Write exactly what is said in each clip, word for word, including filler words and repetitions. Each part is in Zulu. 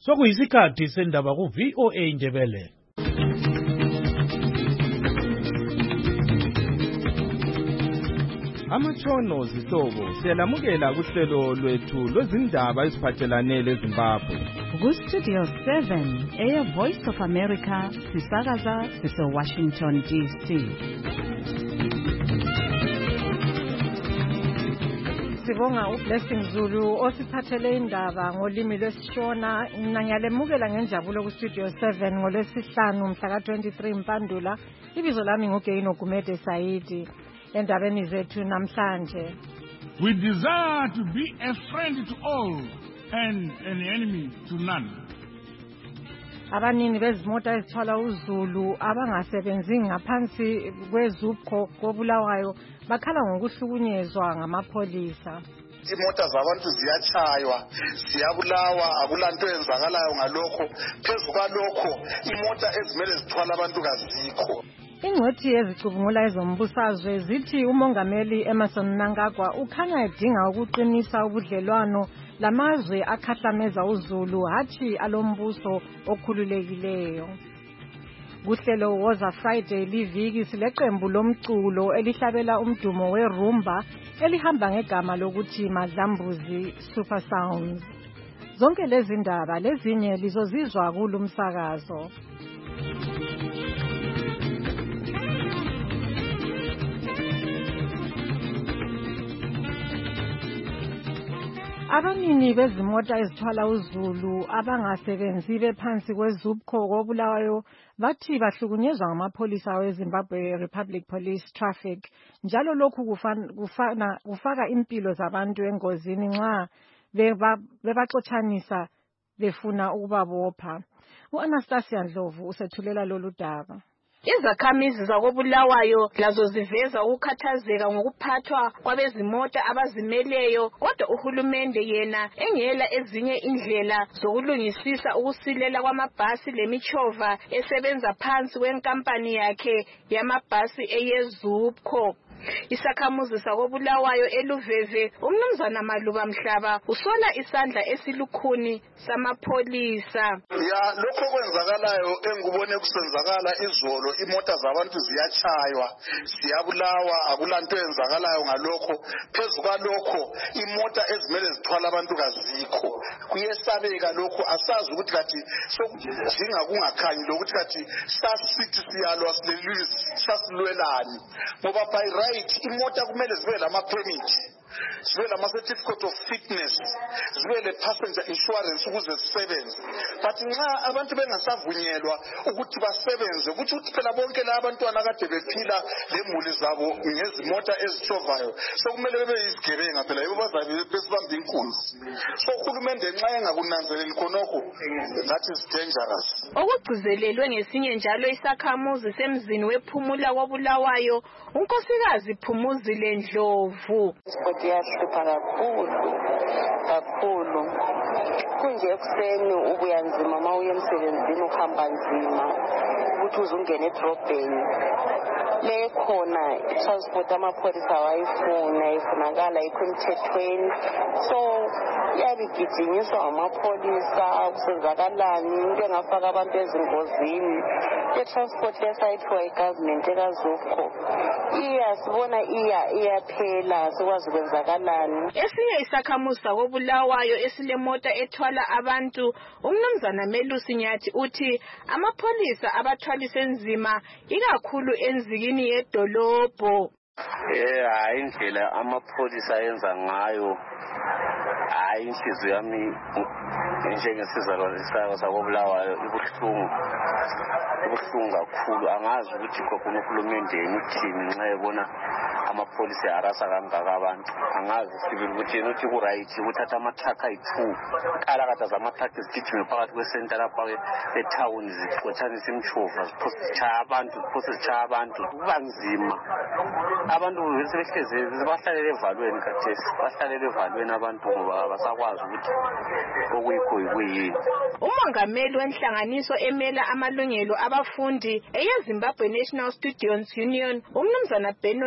Sokuyisikhathi sendaba ku V O A Ndebele. Amatshono zihlobo siyalamukela kuhlelo lwethu lwezindaba eziphathelane leZimbabwe. Ku Studio seven, Air Voice of America, sisakaza sise Washington D C. Sibonga uBlessing Zulu osiphathele indaba ngolimi lwesiShona. Ngiyalemukela ngenjabulo ku Studio seven ngolwesihlanu mhla ka twenty-three Mpandula. Ibizo lami nguGeino Gumede Saidi. Endabeni zethu namhlanje. We desire to be a friend to all and an enemy to none. Abanini bezimota ezithwala uZulu abangasebenzi ngaphansi kwezupho kobulawayo bakhala ngokuhlukunyezwa ngamapholisa. Imota zabantu ziyachaywa, siyabulawa, akulanto yenzakalayo ngalokho. Phezu kwalokho imota ezimele zithwala abantu kazikho. Ingcwethi ezicubungula ezombusazwe zithi umongameli Emmerson Mnangagwa ukhanya edinga ukuqinisa ubudlelwano lamazwe akhahlameza uZulu hathi alombuso okhululekileyo. Kuhlelo Woza Friday liviki sileqembu lomculo elihlabela umdumo weRumba elihamba ngegama lokuthi Madlambuzi Super Sounds. Zonke lezi ndaba lezinye lizozizwa kulumsakazo. Abanini bezimota ezithwala uZulu abangasebenzi bephansi kwezupho kobulawayo bathi bahlukunyezwa ngamapholisa weZimbabwe Republic Police Traffic njalo lokhu kufana kufana kufaka impilo zabantu engozini nxa bebaxotshanisa befuna ukubabopha. uAnastasia Ndlovu usethulela lolu daba. Izakhamizi zakobulawayo lazo ziveza ukukhathazeka ngokuphathwa kwabezimota abazimeleyo, kodwa uhulumende yena engela ezinye indlela zokulungisisa ukusilela kwamabhasi lemichova esebenza phansi kwenkampani yakhe yamabhasi eyeZupco. Isakhamuzi sakobulawayo eLuveve umnumzana Maluba Mhlaba usola isandla esilukhuni samapholisa. Ya lokho kwenzakalayo engubone kusenzakala izolo, imota zabantu ziyachaywa, siyabulawa, akulanto yenzakalayo ngalokho. Phezu kwalokho imota ezimele zithwala abantu kazikho. Kuyesabeka lokho, asazi ukuthi kathi sokudinga kungakhanyi lokuthi kathi sasithi siyalwa silelizwe sasilwelani. Ngoba by right imota kumele zibe lama permit, zibe lama certificate of fitness, zibe le passenger insurance ukuze zisebenze. But nxa abantu bengasavunyelwa ukuthi basebenze, ukuthi uthi phela bonke la abantwana kade bephila lemuli zabo ngezimota ezichovayo, so kumele bebe yizigebenga phela yibo bazabe besibamba inkunzi. So uhulumende nxa engakunanzeleli khonokho, that is dangerous. Okugcizelelwe ngesinye njalo isakhamuzi semzini wephumula wobulawayo unkosikazi Phumuzile Ndlovu. Siyahlupha kakhulu kakhulu kunje ekuseni ubuya nzima uma uye emsebenzini uhamba nzima ukuthi uzungene edrobheni le khona transport amapholisa wayifuna ifunakala ikhomthethweni, so yabigijinyiswa amapholisa kusenzakalani into engafaka abantu ezingozini. I-transport lesayithiwa i-government ekazupho iya sibona iya iyaphela sikwazi kwenzakalani. Esinye isakhamuzi sakobulawayo esilemota ethwala abantu umnumzana Melusi Nyathi uthi amapholisa abathwalise nzima ikakhulu enzikini yedolobho. Eh hayi indlela amapholisa yenza ngayo hayi inhliziyo yami njengesizalwane sakobulawayo ibuhlungu ibuhlungu kakhulu. Angazi ukuthi kokuna uhulumende uthini nxa ebona amapholisa arasa kangaka abantu. Angazi sibili ukuthi yena uthi ku right ukuthatha amathrakha ayi-two kalakada zamathrakha zigijime phakathi kwesenta lapha etown zixothanisa imchova ziphosa zitshaya abantu ziphosa zitshaya abantu kuba nzima. Abantu besebehlezi bahlalele evalweni kathesi bahlalele evalweni abantu ngoba abasakwazi ukuthi okuyikho yikuyini. Umongameli wenhlanganiso emela amalungelo abafundi eyeZimbabwe National Students Union umnumzana Beno Ncube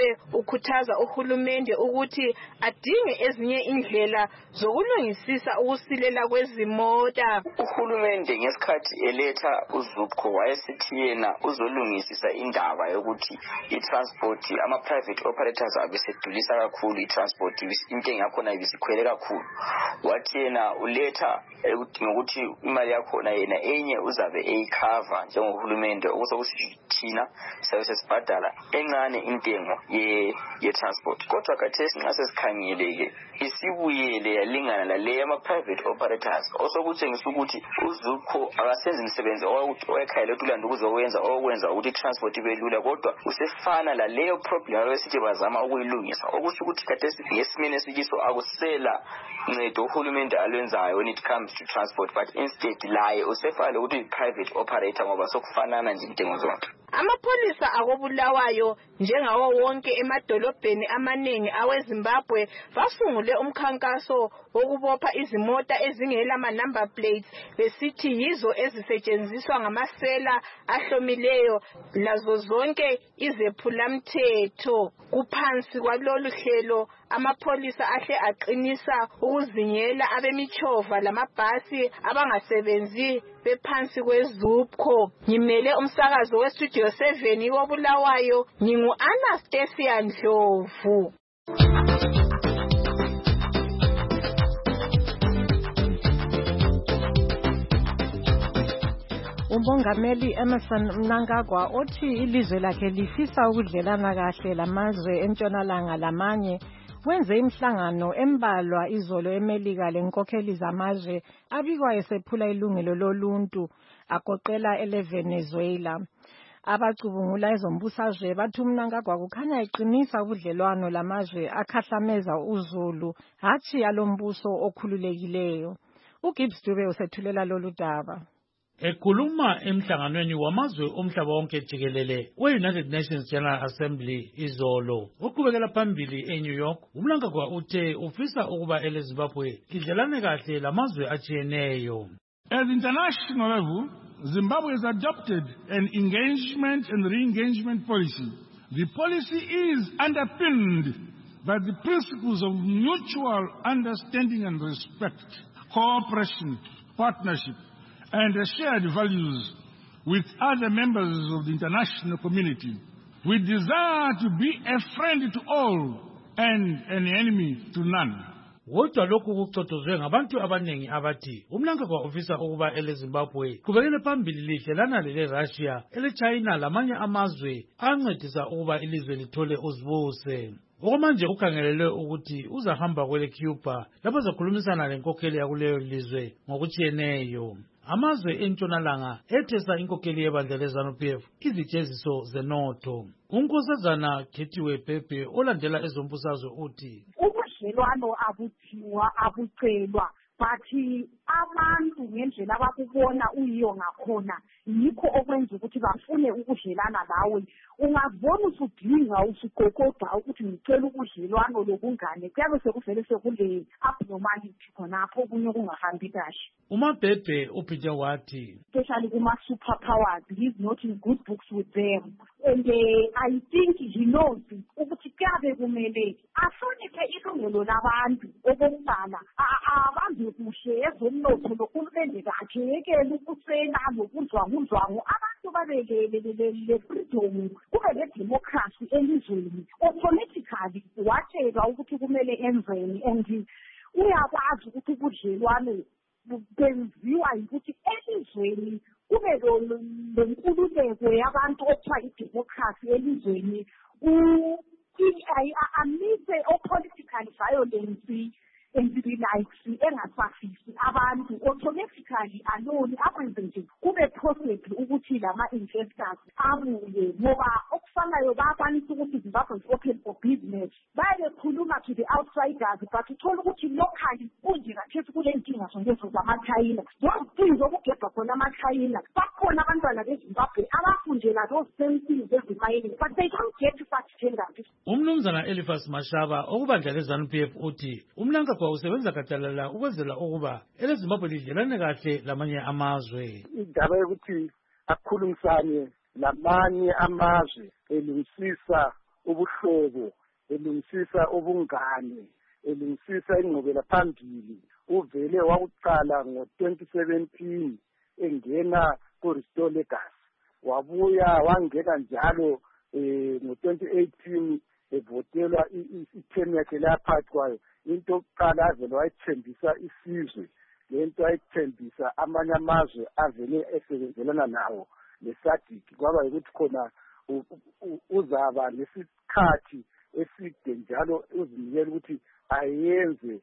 uZimbabwe ukhuthaza uhulumende ukuthi adinge ezinye indlela zokulungisisa ukusilela kwezimota. Uhulumende ngesikhathi eletha uZupco wayesithi yena uzolungisisa indaba yokuthi i-transport ama-private operators abesedulisa kakhulu i-transport intengo yakhona ibisikhwele kakhulu. Wathi yena uletha ngokuthi imali yakhona yena enye uzabe eyikhava njengohulumende okusokuthi thina sabe sesibhadala encane intengo ye ye-transport. Kodwa khathesi nxa sesikhangeleke isibuyele yalingana lale ama-private operators osokutshengisa ukuthi uZupco akasenzi umsebenzi owayekhayela uTulanda ukuzowenza okwenza ukuthi i-transport ibe lula, kodwa usefana laleyo problem abesithi bazama ukuyilungisa, okusho ukuthi khathesi ngesimene sikiso akusela ncedo uhulumende alwenzayo when it comes to transport, but instead laye usefana ukuthi i-private operator ngoba sokufanana nje intengo zonke. Amapholisa akobulawayo njengawo wonke emadolobheni amaningi aweZimbabwe bafungule umkhankaso wokubopha izimota ezingela ama number plates besithi yizo ezisetshenziswa ngamasela ahlomileyo lazo zonke izephulamthetho. Kuphansi kwalolu hlelo amapholisa ahle aqinisa ukuzingela abemichova lamabhasi abangasebenzi bephansi kweZupco. Ngimele umsakazo weStudio seven wobulawayo, ngingu Anastasia Ndlovu. Umongameli Emmerson Mnangagwa othi ilizwe lakhe lifisa ukudlelana kahle lamazwe entshonalanga lamanye wenze imhlangano embalwa izolo eMelika lenkokheli zamazwe abikwa esephula ilungelo loluntu agoqela eleVenezuela. Abacubungula ezombusazwe bathi uMnangagwa kukhanya eqinisa ubudlelwano lamazwe akhahlameza uzulu hatshi yalombuso okhululekileyo. uGibbs Dube usethulela lolu daba. Ekhuluma emhlanganweni wamazwe omhlaba wonke jikelele we-United Nations General Assembly izolo uqhubekela phambili eNew York, uMnangagwa uthe ufisa ukuba eleZimbabwe lidlelane kahle lamazwe atshiyeneyo. At the international level, Zimbabwe has adopted an engagement and re-engagement policy. The policy is underpinned by the principles of mutual understanding and respect, cooperation, partnership, and shared values with other members of the international community. We desire to be a friend to all and an enemy to none. Kodwa lokhu kucotshozwe ngabantu abanengi abathi uMnangagwa ufisa ukuba eleZimbabwe qhubekele phambili lidlelana lele-Russia, ele-China lamanye amazwe ancedisa ukuba ilizwe lithole uzibuse. Okwamanje ukhangelelwe ukuthi uzahamba kwele-Cuba lapho zakhulumisana lenkokheli yakuleyo lizwe ngokutshiyeneyo. Amazwe entshonalanga ethesa inkokheli yebandla leZANU P F izitsheziso zenotho. Unkosazana Khethiwe Pepe olandela ezombusazwe uthi ubudlelwano abuthiwa abucelwa bathi abantu ngendlela abakubona uyiyo ngakhona yikho okwenza ukuthi bafune ukudlelana lawe. Ungazibona usudinga usuqoqoda ukuthi ngicela ubudlelwano lobungane kuyabe sekuvele sekule abnormality khonapho okunye kungahambi kahle. uMabhebhe uphinde wathi especially kuma-super powers, he's not in good books with them, and uh, I think he knows ukuthi kuyabe kumele ahloniphe ilungelo labantu okokuqala abanze kuhle ezomnotho nohulumende kakhe yekele ukusela nokuzwanguzwangu abantu babekele le-freedom kube le-democracy elizweni. Automatically watshelwa ukuthi kumele enzeni, and uyakwazi ukuthi ubudlelwane benziwa yikuthi elizweni kube lenkululeko yabantu okuthiwa idemocracy elizweni, amise o-political violence and the likes engasafisi abantu automatically alone akwenze nje kube possible ukuthi lama-investors abuye, ngoba okufanayo bayakwanisa ukuthi Zimbabwe is open for business, bayekhuluma to the outsiders, but uthola ukuthi locally kunje kathesi kule nkinga zonkezo zamaChina, those things okugebha khona amaChina. Bakhona abantwana beZimbabwe abafundela those same things ezimayini, but they don't get such tenders. Umnumzana Eliphas Mashaba okubandla leZANU P F uthi uMnangagwa usebenza gadalala ukwenzela ukuba eleZimbabwe lidlelane kahle lamanye amazwe. Indaba yokuthi akhulumisane lamanye amazwe elungisisa ubuhlobo, elungisisa ubungane, elungisisa ingqubela phambili. Uvele wawuqala ngo twenty seventeen engena ku Restore Legacy. Wabuya wangena njalo eh ngo twenty eighteen evotelwa i-term yakhe laphathi kwayo. Into yokuqala avele wayithembisa isizwe, lento ayithembisa amanye amazwe avele esebenzelana nawo leSADC. Kwaba ukuthi khona uzaba lesikhathi eside njalo uzinikela ukuthi ayenze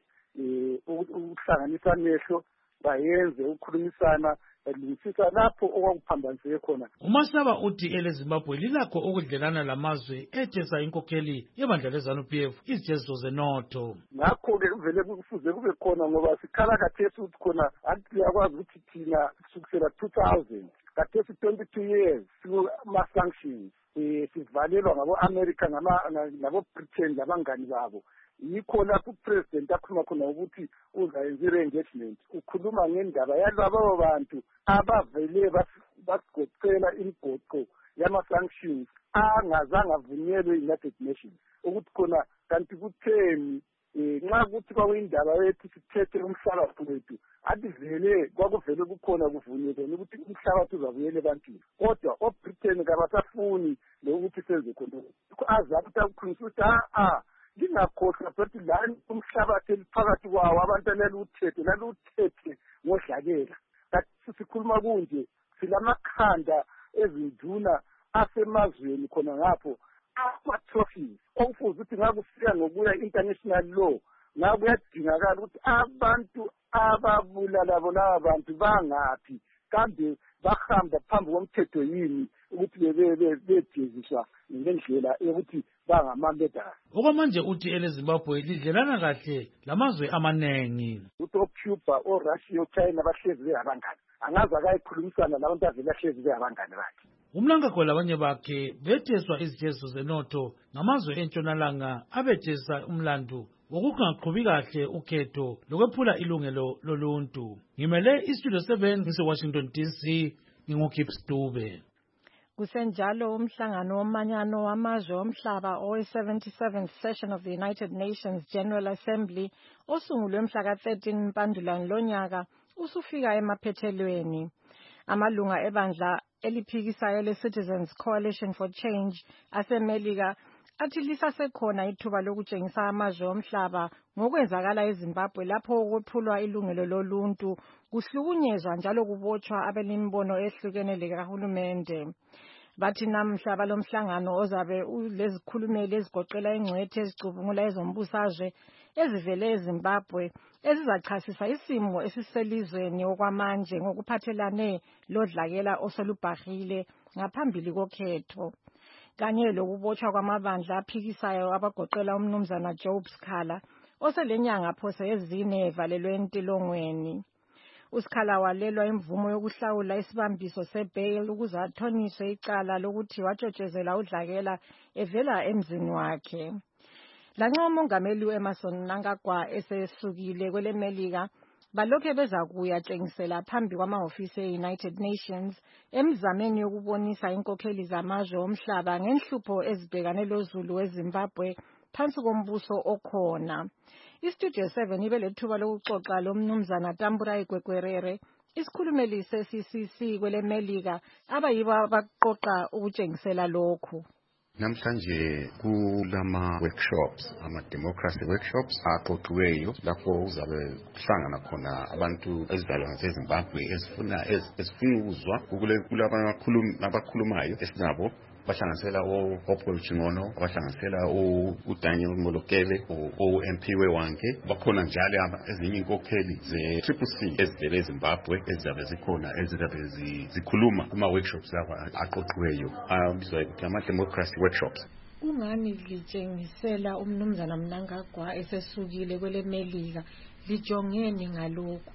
ukuhlanganisa amehlo, bayenze ukukhulumisana, elungisisa lapho okwakuphambaniseke khona. uMasaba uthi eleZimbabwe lilakho ukudlelana lamazwe ethesa inkokheli yebandla leZANU P F izijeziso zenotho. Ngakho-ke kuvele kufuze kube khona ngoba sikhala kathesi ukuthi khona akuyakwazi ukuthi thina kusukela two thousand kathesi twenty-two years sikuma-sanctions um sivalelwa ngabo-America nabo-Britain labangani babo. Yikho lapho upresident akhuluma khona ukuthi uzayenza i-re-engagement, ukhuluma ngendaba yalabo bantu abavele basigoqela imigoqo yama-sanctions angazange avunyelwe i-United Nations ukuthi khona kanti kutheni nxa kuthi kwakuyindaba yethu sithethe umhlabathi wethu athi vele kwakuvele kukhona kuvunyelwe ukuthi umhlabathi uzabuyela ebantwini, kodwa o-Britain kabasafuni lokuthi senze khona azabe ukuthi akukhulunyisa ukuthi a ngingakhohlwa futhi lani umhlabathi eliphakathi kwawo abantu aleluthethe laluthethe ngodlakela. Kathi sikhuluma kunje silamakhanda ezinduna asemazweni khona ngapho ama-trophies okufuze ukuthi ngakusiya ngokuya international law ngakuyadingakala ukuthi abantu ababulala bona abantu bangaphi kambe bahamba phambi komthetho yini ukuthi bejeziswa ngendlela yokuthi bangamamedala. Okwamanje uthi eleZimbabwe lidlelana kahle lamazwe amanengi. Ukuthi oCuba, oRussia, oChina bahlezi bengabangani. Angaze akayikhulumisana labantu avele ahlezi bengabangani bakhe. Umlangago labanye bakhe betheswa izijeziso zenotho ngamazwe entshonalanga abethesa umlandu wokungaqhubi kahle ukhetho lokwephula ilungelo loluntu. Ngimele iStudio seven ngise-Washington D C, nginguGibbs Dube. Kusenjalo umhlangano womanyano wamazwe omhlaba owe-seventy-seventh session of the United Nations General Assembly osungulwe mhla ka-thirteen Mpandulane lonyaka usufika emaphethelweni. Amalunga ebandla eliphikisayo le-Citizens Coalition for Change aseMelika athi lisasekhona ithuba lokutshengisa amazwe omhlaba ngokwenzakala eZimbabwe lapho ukwephulwa ilungelo loluntu kuhlukunyezwa njalo kubotshwa abelimbono ehlukene likahulumende. Bathi namhla balomhlangano ozabe ulezikhulumeli ezigoqela ingcwethe ezicubungula ezombusazwe ezivele eZimbabwe ezizachasisa isimo esiselizweni okwamanje ngokuphathelane lodlakela osolubhahile ngaphambili kokhetho, kanye lokubotshwa kwamabandla aphikisayo abagoqela umnumzana Job Sikhala oselenyanga phose ezine evalelwe entilongweni. uSikhala walelwa imvumo yokuhlawula isibambiso sebail ukuze athoniswe icala lokuthi watshotshezela udlakela evela emzini wakhe. Lanxa umongameli u-Emmerson Mnangagwa esesukile kweleMelika balokhe beza kuyatshengisela phambi kwamahhovisi e-United Nations emzameni yokubonisa inkokheli zamazwe omhlaba ngenhlupho ezibhekane lozulu weZimbabwe phansi kombuso okhona. iStudio seven ibe lethuba lokuxoxa lomnumzana Tamburai Gwegwerere, isikhulumeli se-C C C kweleMelika abayibo abaqoqa ukutshengisela lokhu. Namhlanje kulama workshops, ama democracy workshops aqoqiweyo lapho uzabe kuhlangana khona abantu ezidalwa zaseZimbabwe ezifuna ezifuna ukuzwa kulabakhulumi nabakhulumayo esinabo bahlanganisela oPaul Chingono, bahlanganisela uDaniel Molokele, o-M P weWanke, bakhona njalo ezinye inkokheli ze-Triple C ezivele eZimbabwe ezizabe zikhona ezizabe zikhuluma kuma-workshops laba aqoqiweyo abizwa ukuthi ama-democracy workshops. Kungani litshengisela umnumzana Mnangagwa esesukile kweleMelika lijongeni ngalokhu?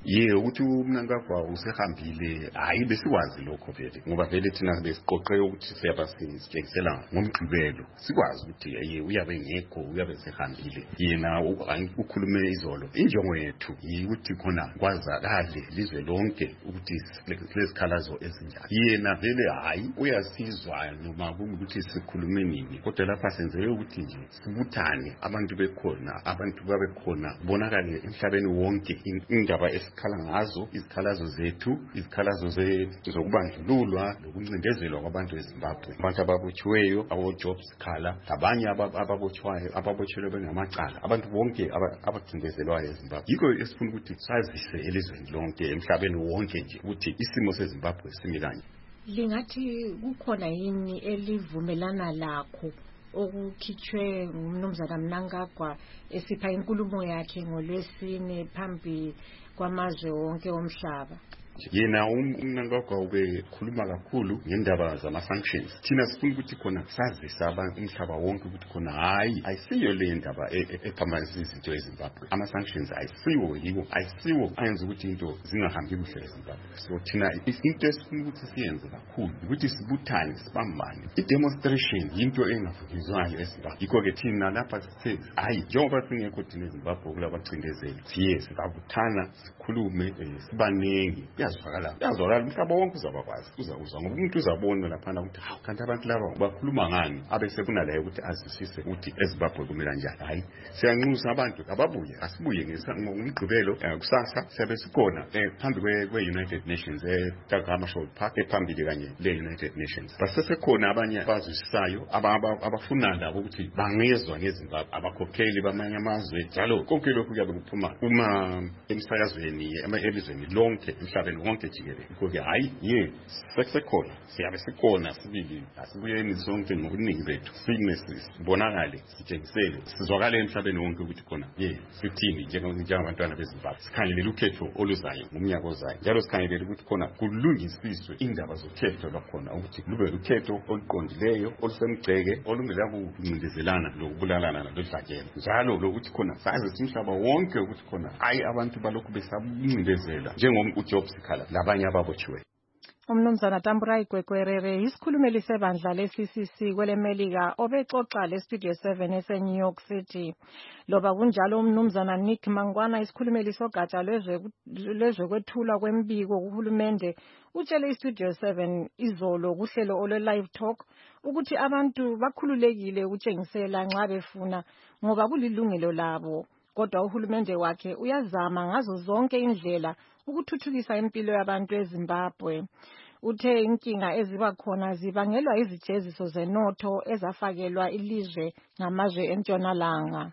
ye ukuthi uMnangagwa usehambile hayi besikwazi lokho vele ngoba vele thina besiqoqe ukuthi siyaba sitshengisela ngomgqibelo sikwazi ukuthi ye uyabe ngekho uyabe sehambile yena ukhulume izolo injongo yethu ukuthi khona kwazakale lizwe lonke ukuthi lezikhalazo ezinjani yena vele hayi uyasizwa noma ukuthi sikhulume nini kodwa lapha senzele ukuthi nje sibuthane abantu bekhona abantu babe khona bonakale emhlabeni wonke indaba esikhala ngazo izikhalazo zethu izikhalazo zokubandlululwa lokuncindezelwa kwabantu eZimbabwe abantu ababotshiweyo abo-jobs khala abanye ababotshiwayo ababotshelwe bengamacala abantu bonke abacindezelwayo eZimbabwe yikho esifuna ukuthi sazise elizweni lonke emhlabeni wonke nje ukuthi isimo seZimbabwe simi kanje. Lingathi kukhona yini elivumelana lakho okukhitshwe ngumnumzana Mnangagwa esipha inkulumo yakhe ngoLwesine phambi kwamazwe wonke omhlaba? Yena uMnangagwa ubekhuluma kakhulu ngendaba zama-sanctions thina sifuna ukuthi khona sazisa abantu umhlaba wonke ukuthi khona hayi ayisiyo le ndaba ephambanisa izinto eZimbabwe ama-sanctions ayisiwo yiwo ayisiwo ayenza ukuthi into zingahambi kuhle eZimbabwe so thina into esifuna ukuthi siyenze kakhulu ukuthi sibuthane sibambane i-demonstration yinto engavukizwayo eZimbabwe yikho-ke thina lapha sithe hayi njengoba singekho thina eZimbabwe kulabacindezeli siye sizabuthana sikhulume sibaningi yazwakala yazwakala umhlaba wonke uzabakwazi uzakuzwa ngoba umuntu uzabona laphana ukuthi hawu kanti abantu laba bakhuluma ngani abese kunalayo ukuthi azwisise ukuthi eZimbabwe kumele kanjani hayi siyanxusa abantu ababuye asibuye ngomgqibelo kusasa siyabe sikhona phambi kwe-United Nations eTakamashol Park ephambili kanye le-United Nations basesekhona abanye abazwisisayo abafuna labo ukuthi bangezwa ngeZimbabwe abakhokheli bamanye amazwe njalo konke lokhu kuyabe kuphuma uma emsakazweni elizweni lonke emhlabeni wonke jikelele because hayi ye sekusekhona siyabe sikhona sibili asibuyeni sonke ngokuningi bethu sime sibonakale sitshengisele sizwakale emhlabeni wonke ukuthi khona ye sithini njengabantwana beZimbabwe sikhangelela ukhetho oluzayo ngomnyaka ozayo njalo sikhangelela ukuthi khona kulungisiswe indaba zokhetho lwakhona ukuthi lube ukhetho oluqondileyo olusemgceke olungela kuncindezelana lokubulalana nodlakela njalo lokuthi khona sazi umhlaba wonke ukuthi khona hayi abantu balokhu besabuncindezela njengomu-jobs khala labanye ababotshiwe. Umnumzana Tamburai Gwegwerere isikhulumeli sebandla le-C C C kwelemelika obexoxa le-Studio seven ese-New York City. Loba kunjalo umnumzana Nick Mangwana isikhulumeli sogatsha lwezokwethulwa kwembiko kuhulumende utshele i-Studio seven izolo kuhlelo olwe-Live Talk ukuthi abantu bakhululekile ukutshengisela nxa befuna ngoba kulilungelo labo. Kodwa uhulumende wakhe uyazama ngazo zonke indlela ukuthuthukisa impilo yabantu eZimbabwe. Uthe inkinga eziba khona zibangelwa izijeziso zenotho ezafakelwa ilizwe ngamazwe entshonalanga.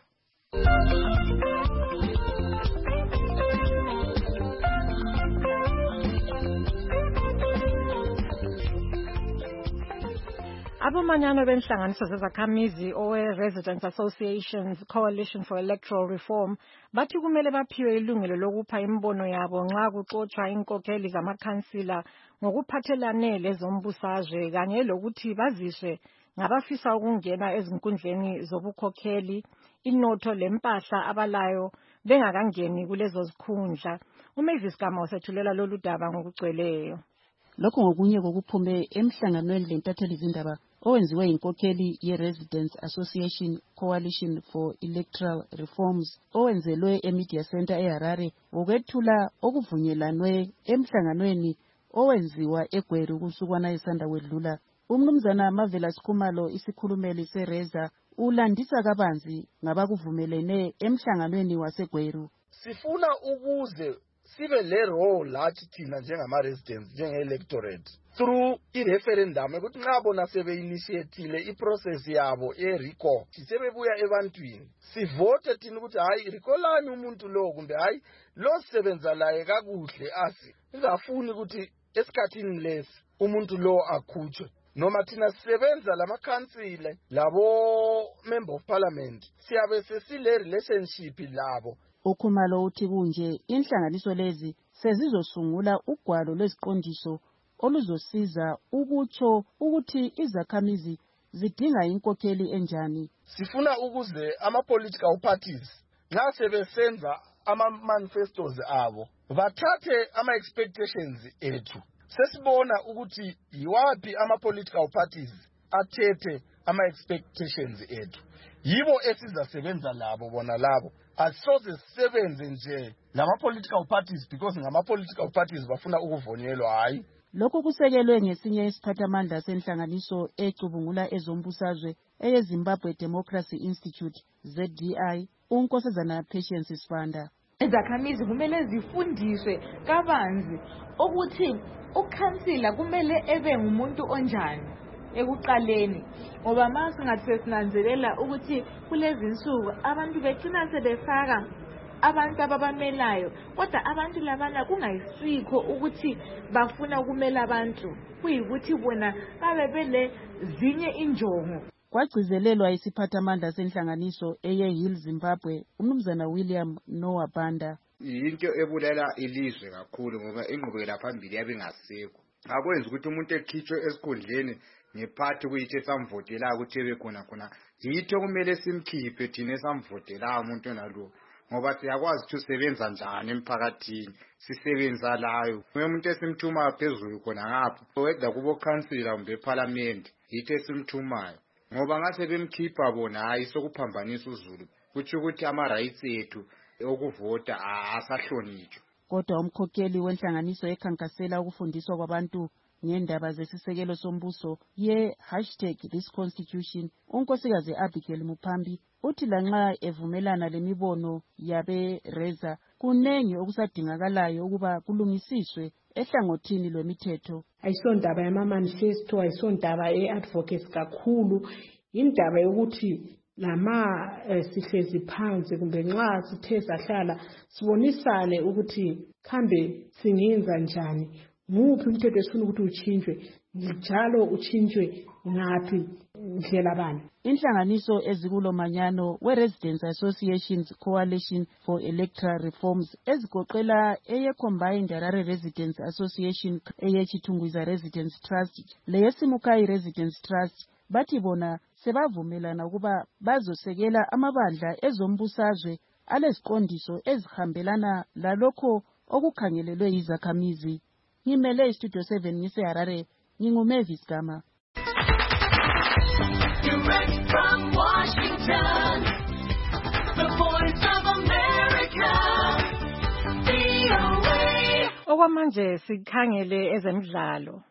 Abomanyano benhlanganiso zezakhamizi owe-Residents Associations Coalition for Electoral Reform bathi kumele baphiwe ilungelo lokupha imbono yabo nxa kuxotshwa inkokheli zamakhansila ngokuphathelane lezombusazwe kanye lokuthi baziswe ngabafisa ukungena ezinkundleni zobukhokheli inotho lempahla abalayo bengakangeni kulezo zikhundla. uMavis Gama usethulela lolu daba ngokugcweleyo. Lokho ngokunye kokuphume emhlanganweni lentatheli zindaba owenziwe inkokheli ye-Residents Association Coalition for Electoral Reforms owenzelwe eMedia Center eHarare ngokwethula okuvunyelanwe emhlanganweni owenziwa eGweru kusukwana isanda wedlula. Umnumzana Marvelous Khumalo isikhulumeli seReza ulandisa kabanzi ngabakuvumelene emhlanganweni waseGweru. Sifuna ukuze sibe le role lathi thina njengama-residents njenge-electorate through i-referendum ukuthi nxa bona sebe-initiatile i-process yabo e-recall sebebuya ebantwini sivote thina ukuthi hayi recallani umuntu lo kumbe hayi lo sisebenza laye kakuhle asi ingafuni ukuthi esikhathini lesi umuntu lo akhutshwe noma thina sisebenza lamakhansile labo member of parliament siyabe sesile relationship labo. Ukhumalo uthi kunje inhlanganiso lezi sezizosungula ugwalo lweziqondiso oluzosiza ukutsho ukuthi izakhamizi zidinga inkokheli enjani. Sifuna ukuze ama-political parties nxa sebesenza ama-manifestos abo bathathe ama-expectations ethu. Sesibona ukuthi yiwaphi ama-political parties athethe ama-expectations ethu. Yibo esizasebenza labo bona labo. Asoze sisebenze nje lama-political parties because ngama-political parties bafuna ukuvonyelwa hayi. Lokhu kusekelwe ngesinye isiphathamandla senhlanganiso ecubungula ezombusazwe eyeZimbabwe Democracy Institute Z D I, uNkosazana Patience Sifanda. Izakhamizi kumele zifundiswe kabanzi ukuthi ukhansila kumele ebe ngumuntu onjani ekuqaleni, ngoba mase ngathi sinanzelela ukuthi kulezi insuku abantu begcina sebefaka abantu ababamelayo, kodwa abantu labana kungayisikho ukuthi bafuna ukumela abantu, kuyikuthi bona babe bele zinye injongo. Kwagcizelelwa isiphathamandla senhlanganiso eye-Hill Zimbabwe, umnumzana William Noah Banda. Yinto ebulela ilizwe kakhulu ngoba ingqubekela phambili yabe ngasekho. Akwenza ukuthi umuntu ekhitshwe esikhundleni ngephathi kuyithi esamvotela ukuthi ebe khona khona. Yitho kumele simkhiphe thina esamvotela umuntu nalo. Ngoba siyakwazi ukuthi usebenza njani emphakathini, sisebenza layo. Umuntu esimthuma phezulu khona ngapha, wedla kubo councilor kumbe parliament, yitho esimthumayo. Ngoba ngase bemkhipha bona hayi sokuphambanisa uZulu. Kuthi ukuthi ama rights ethu okuvota asahlonitshwa. Kodwa umkhokheli wenhlanganiso ekhankasela ukufundiswa kwabantu ngendaba zesisekelo sombuso ye hashtag this constitution, unkosikazi Abigail Mupambi uthi lanxa evumelana lemibono yabe Reza, kunengi okusadingakalayo ukuba kulungisiswe ehlangothini lwemithetho. Ayisondaba yama-manifesto, ayisondaba e-advocacy kakhulu, indaba yokuthi lama sihlezi phansi kumbe nxa sithe sahlala sibonisane ukuthi kambe singenza njani, nguphi umthetho esifuna ukuthi uchinjwe, njalo uchinjwe ngaphi ndlela bani. Inhlanganiso ezikulo manyano we-Residents Associations Coalition for Electoral Reforms ezigoqela eye-Combined Harare Residents Association, eye-Chitungwiza Residents Trust leye-Simukai Residents Trust bathi bona sebavumelana ukuba bazosekela amabandla ezombusazwe aleziqondiso ezihambelana lalokho okukhangelelwe izakhamizi. Ngimele iStudio seven ngiseHarare, nginguMavis Gama. Direct from Washington, the Voice of America, V O A. Okwamanje sikhangele ezemidlalo.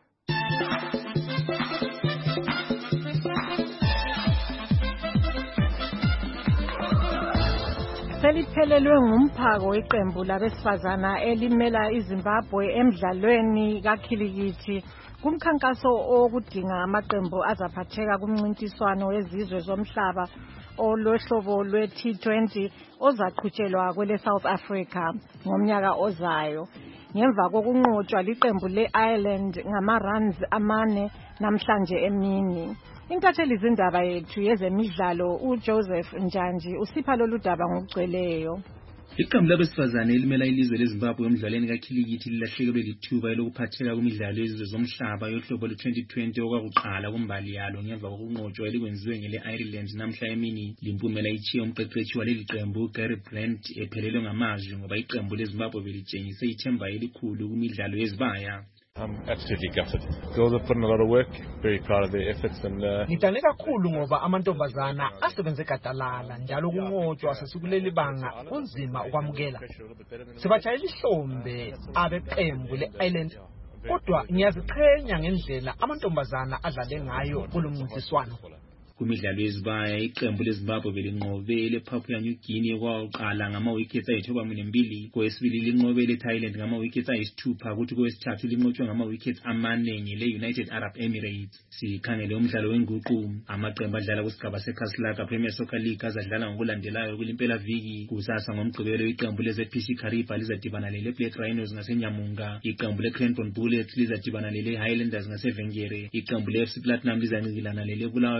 Seliphelelwe ngumphako iqembu labesifazana elimela iZimbabwe emidlalweni kakhilikithi kumkhankaso okudinga amaqembu azaphatheka kumncintiswano wezizwe zomhlaba olohlobo lwe-T twenty ozaqhutshelwa kwele South Africa ngomnyaka ozayo. Ngemva kokunqotshwa liqembu le-Ireland ngama-runs amane namhlanje emini. Intatheli zindaba yethu yezemidlalo uJoseph Njanji usipha lolu daba ngokugcweleyo. Iqembu labesifazane elimela ilizwe leZimbabwe emidlalweni kakhilikithi lilahlekelwe lithuba lokuphatheka kumidlalo yezizwe zomhlaba yohlobo lwe-twenty twenty okwakuqala kumbali yalo ngemva kokunqotshwa elikwenziwe ngele-Ireland namhla emini. Limpumela itshiye umqeqeshi waleli qembu Gary Brent ephelelwe ngamazwi ngoba iqembu leZimbabwe belitshengise ithemba elikhulu kumidlalo yezibaya. I'm absolutely gutted. Girls have put in a lot of work. Very proud of their efforts and uh ngidane kakhulu ngoba amantombazana asebenze gadalala njalo kunqotshwa sesikuleli banga kunzima ukwamukela. Sibatshayela ihlombe abeqembu le-Ireland, kodwa ngiyaziqhenya ngendlela amantombazana adlale ngayo kulomncintiswano. Kumidlalo yezibaya iqembu leZimbabwe belinqobele Papua New Guinea okwaqala ngama-wickets ayithoba mbili, kwesibili linqobele Thailand ngama-wickets ayisithupha, kuthi kwesithathu linqotshwe ngama-wickets amane ngele-United Arab Emirates. Sikhangele umdlalo wenguqu, amaqembu adlala kusigaba seKaslaka Premier Soccer League azadlala ngokulandelayo kulimpela viki. Kusasa ngomgqibelo iqembu le-Z P C Kariba lizadibana lele-Black Rhinos ngaseNyamunga, iqembu le-Cranbourne Bullets lizadibana lele-Highlanders ngaseVengere, iqembu le-F C Platinum lizancikilana lele-Bulawayo City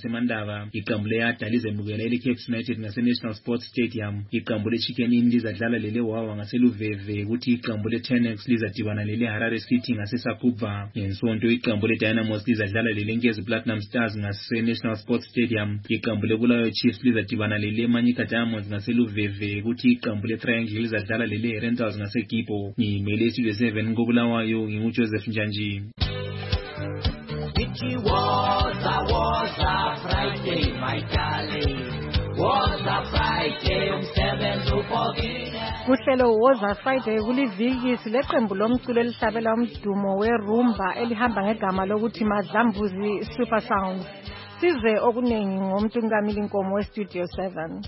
ngasemandaba. Iqembu leYada lizemukela leCapes United ngase-National Sports Stadium. Iqembu leChicken Inn lizadlala leleWawa ngaseluveve kuthi iqembu leTenex lizadibana leleHarare City ngaseSakubva. Ngensonto iqembu leDynamos lizadlala leleNkezi Platinum Stars ngase-National Sports Stadium. Iqembu leBulawayo Chiefs lizadibana leleManyika Diamonds ngaseluveve kuthi iqembu leTriangle lizadlala leleRentals ngaseGibo. Ngimele Studio seven koBulawayo nginguJoseph Njanji. It was a, was a Friday, my darling. Was a Friday, seven to fourteen. Kuhlelo Woza Friday kuliviki sileqembu lomculo elihlabela umdumo werumba elihamba ngegama lokuthi Madlambuzi Super Sounds. Size okuningi ngomuntu kaMili Nkomo we Studio seven.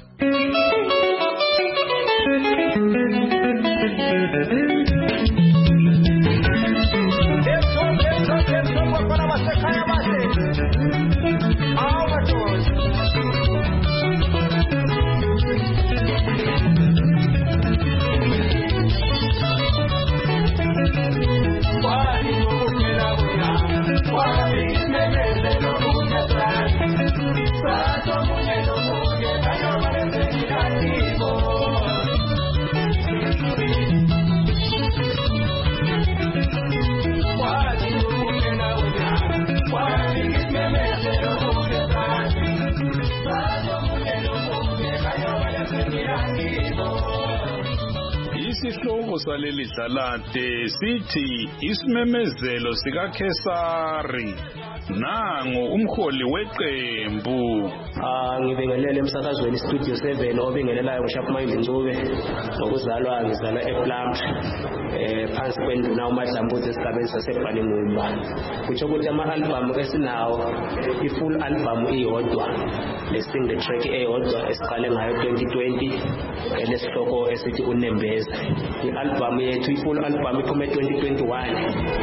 Isihloko saleli dlalate sithi isimemezelo sikaKesari. Nango umholi weqembu. Ah ngibingelele emsakazweni Studio seven obingelelayo ngoShapmile Ncube ngokuzalwa ngizalwa ePlump eh phansi kwenduna uMadlambuzi esigabeni saseBhaningumba. Kutsho ukuthi ama-album esinawo i-full album iyodwa lesingle track eyodwa esiqale ngayo twenty twenty elesihloko esithi uNembeza. I-album yethu i-full album iphume twenty twenty-one.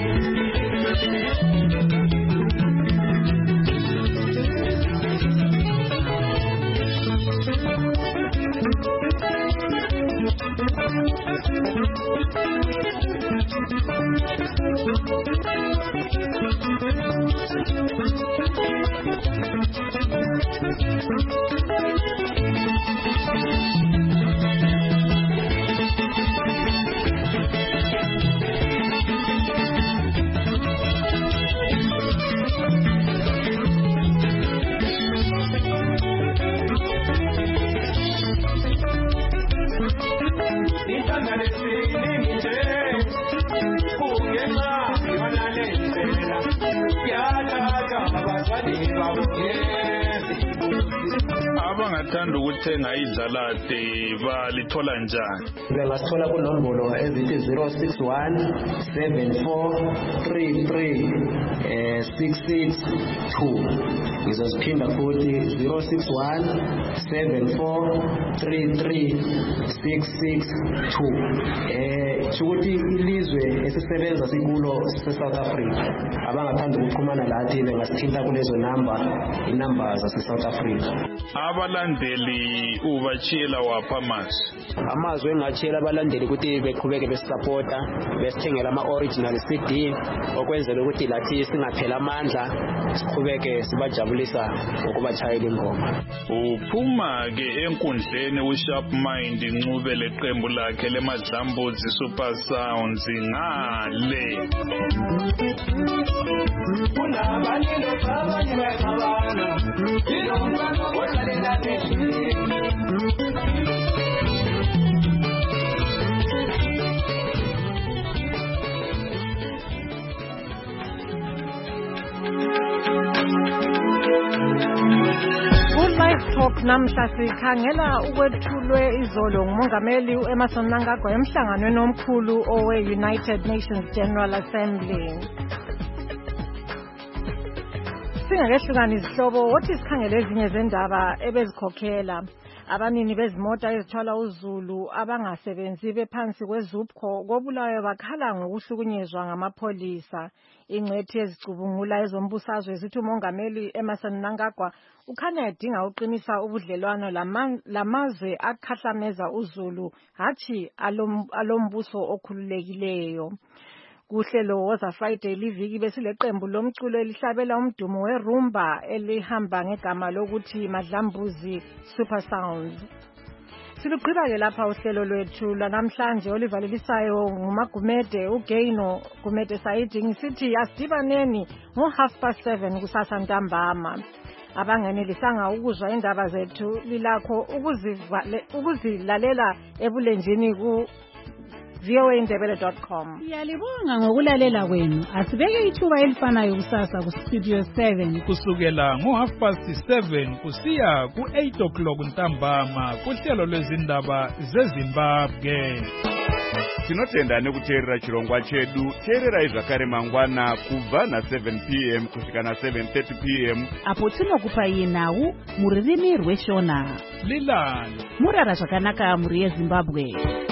Abangathanda ukuthenga idlalate balithola njani? Bengasithola kunombolo ezithi zero six one seven four three three six six two. Ngizosiphinda futhi zero six one seven four three three six six two. Eh ukuthi ilizwe esisebenza sikulo se-South Africa abangathanda ukuxhumana lathi bengasithinta kulezo number inumber zase-South Africa. Abalandeli ubachiyela wapha amazwi. Amazwi engachiyela abalandeli ukuthi beqhubeke besupporta besithengela ama-original C D okwenzela ukuthi lathi singaphela amandla siqhubeke sibajabulisa ngokubachayela ingoma. Uphuma ke enkundleni uSharpmind Ncube leqembu lakhe leMadlambuzi Super Sounds ngale. Kunabantu abanye bayabana ilomba ohlalela nesi. Live Talk namhla sikhangela ukwethulwe izolo ngumongameli uEmmerson Mnangagwa emhlanganweni omkhulu owe-United Nations General Assembly. Singakehlukana izihlobo wothi sikhangele ezinye zendaba ebezikhokhela abanini bezimota ezithwala uzulu abangasebenzi bephansi kweZUPCO kobulawayo bakhala ngokuhlukunyezwa ngamapholisa. Ingcwethi ezicubungula ezombusazwe zithi umongameli Emmerson Mnangagwa ukhanya edinga uqinisa ubudlelwano lamazwe akhahlameza uzulu hathi alombuso okhululekileyo. kuhlelo Woza Friday liviki besileqembu lomculo elihlabela umdumo werumba elihamba ngegama lokuthi Madlambuzi Super Sounds. Silugqiba ke lapha uhlelo lwethu lanamhlanje olivalelisayo ngumagumede uGaino Gumede Saidi ngisithi asidibaneni ngo half past seven kusasa ntambama. Abangenelisanga ukuzwa indaba zethu lilakho ukuzilalela ebulenjini ku v o a indebele dot com. Siyalibonga ngokulalela kwenu. Asibeke ithuba elifanayo kusasa ku Studio seven kusukela ngo half past seven kusiya ku eight o'clock ntambama kuhlelo lwezindaba zeZimbabwe. Tinotenda nekuteerera chirongwa chedu. Teerera zvakare mangwana kubva na seven p m kusvika na seven thirty p m apo tinokupai nhau mururimi rweshona. Lilani murara zvakanaka muri yeZimbabwe.